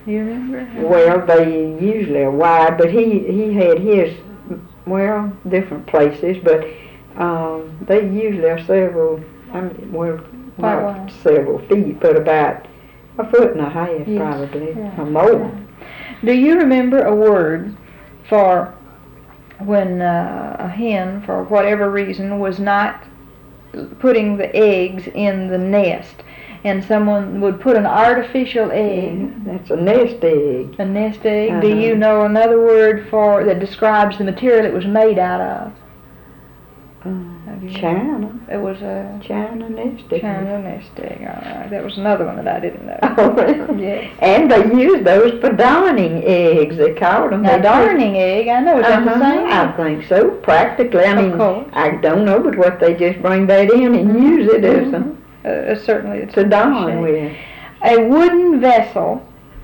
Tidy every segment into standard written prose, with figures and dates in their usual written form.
You remember? Well, they usually are wide, but he had his, well, different places, but they usually are several, well, Quite not wide. several feet, but about a foot and a half, Yes. probably, Yeah. or more. Do you remember a word for when a hen, for whatever reason, was not putting the eggs in the nest, and someone would put an artificial egg, Yeah, that's a nest egg. a nest egg? Uh-huh. Do you know another word for that describes the material it was made out of? Have you- China. It was a China nest egg. China nest egg. All right, that was another one that I didn't know. Oh, well. Yes. And they used those for darning eggs, they called them. Now, They darning egg, I know, is that the same? I think so, practically. I Of mean, course. I don't know, but what they just bring that in and use it as Certainly, it's to a darn shape. with. A wooden vessel,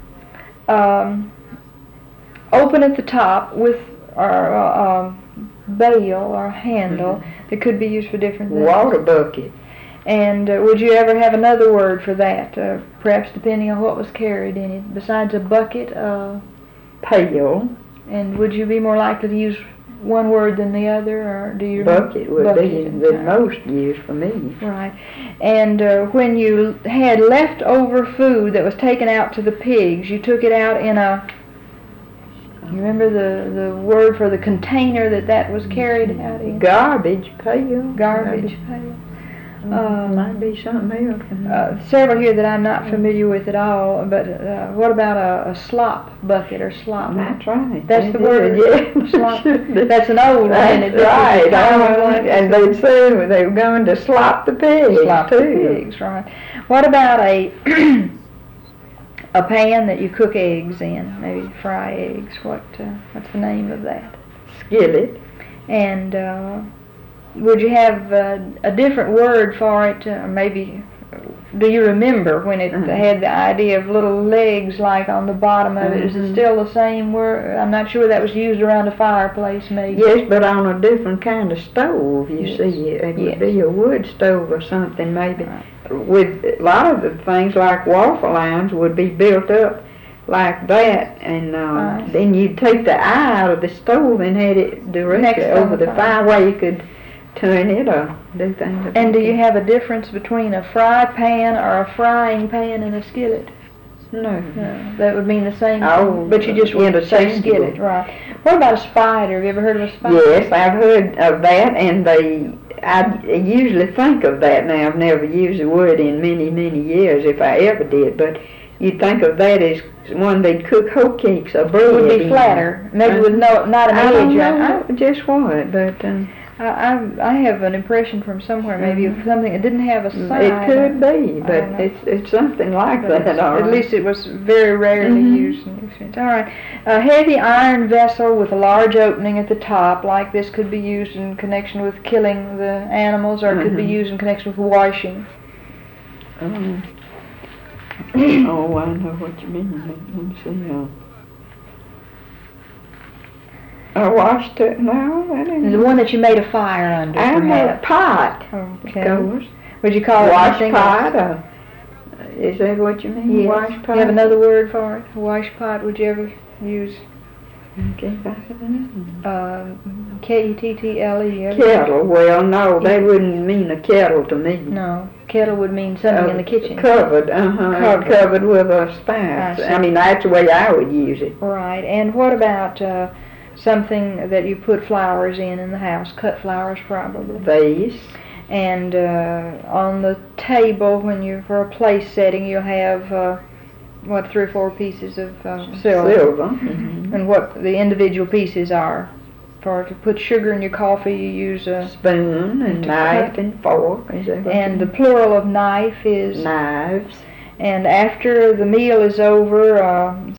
open at the top with a bail or handle that could be used for different things. Water bucket. And would you ever have another word for that? Perhaps depending on what was carried in it, besides a bucket. Pail. And would you be more likely to use one word than the other, or do you? Bucket would be Bucket, the okay. most used for me. Right. And when you had leftover food that was taken out to the pigs, you took it out in a. You remember the word for the container that was carried out in? Garbage pail. Garbage pail. Might be something else. Several here that I'm not familiar with at all, but what about a slop bucket or slop? That's right. That's the word? Yeah. Slop. That's an old one. That's right. And they'd say they were going to slop the pigs, Slop too. the pigs, right. What about a a pan that you cook eggs in, maybe fry eggs? What's the name of that? Skillet. And would you have a different word for it? Maybe, do you remember when it had the idea of little legs like on the bottom of it? Is it still the same word? I'm not sure that was used around a fireplace, maybe. Yes, but on a different kind of stove, you Yes. see. It Yes. would be a wood stove or something, maybe. Right. With a lot of the things like waffle irons would be built up like that, and Right. then you'd take the eye out of the stove and had it directly Next on over the the fire. fire where you could turn it or do things. And do you have a difference between a fry pan or a frying pan and a skillet? No. No, that would mean the same Oh, thing, but you just would say interchangeable. skillet, right. What about a spider? Have you ever heard of a spider? Yes, I've heard of that, and I usually think of that now. I've never used the word in many, many years, if I ever did, but you'd think of that as one they'd cook hoe cakes or bread It would be in. flatter, maybe with not an I don't edge. know just what, but I have an impression from somewhere, maybe of something that didn't have a side. it could be, I but don't know. it's something like But that. All at right. least it was very rarely Mhm. used. All right. A heavy iron vessel with a large opening at the top, like this, could be used in connection with killing the animals, or it could be Mhm. used in connection with washing. Oh, I know what you mean. Let me see. I washed it. No, I didn't. The one that you made a fire under, I had a perhaps. pot. Okay. Of course. Would you call it Wash anything pot. else? Is that what you mean? Yes. Wash pot. You have another word for it? A wash pot? Would you ever use Okay, Kettle? kettle. Well, no, they wouldn't mean a kettle to me. No. Kettle would mean something in the kitchen. Covered, covered with a I spice. see. I mean, that's the way I would use it. Right. And what about something that you put flowers in the house? Cut flowers, probably. Vase. And on the table, for a place setting, you'll have 3 or 4 pieces of silver. Mhm. And what the individual pieces are. To put sugar in your coffee, you use a Spoon and knife and fork. Is that what and you the plural of knife is Knives. And after the meal is over,